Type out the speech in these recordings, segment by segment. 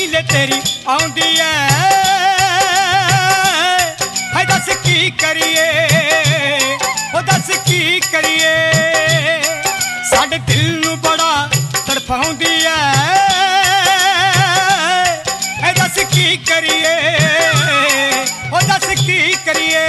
नीले तेरी आउंदी है दस की करिए ओ दस की करिए साडे दिल नू बड़ा तड़फाउंदी है दस की करिए ओ दस की करिए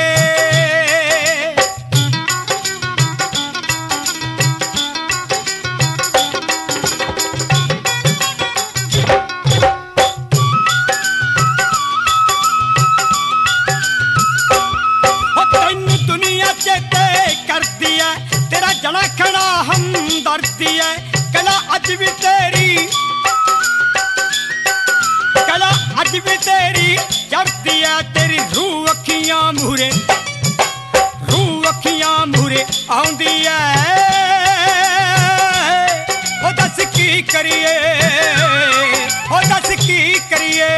जना खड़ा हमदर्दी है कला अज भी तेरी कला अज भी तेरी चढ़ती है तेरी रूह अखियां मूरे आउंदी है ओ दस की करिए ओ दस की करिए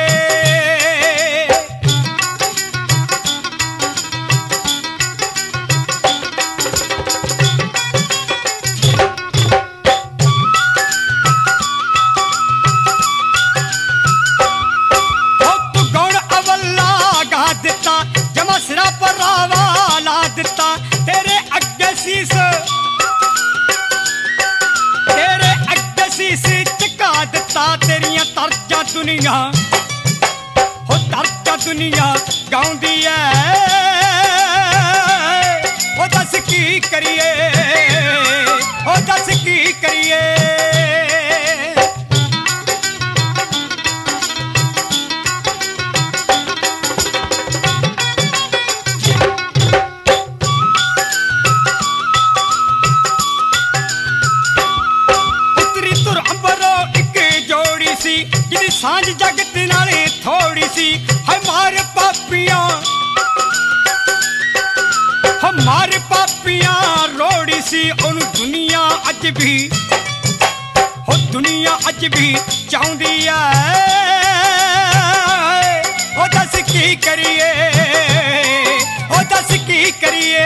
जमा पर ला दिता तेरे अगे शीस चका दिता तेरिया तरजा दुनिया गाउंदी है ओ दस की करिए ओ दस की करिए जिदी सांझ जगत नाले थोड़ी सी हमारे पापियां रोड़ी सी ओनू दुनिया अज भी चाहुंदी है ओ दस की करिए ओ दस की करिए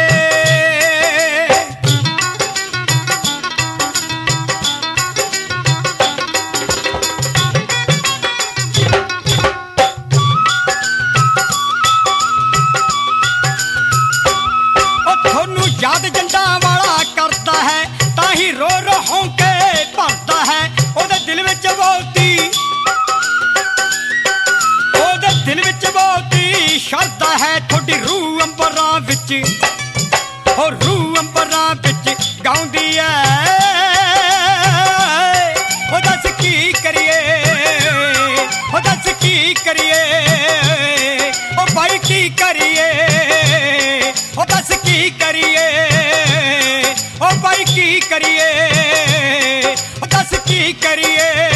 याद जंडा वाला करता है ताही रो होंके भरता है ओदे दिल विच बहुती शरदा है थोड़ी रूह अंबरां विच गाउंदी है ओ दस की करिए ओ दस की करिए ओ भाई की करिए ओ दस की करिए ओ भाई की करिए ओ दस की करिए।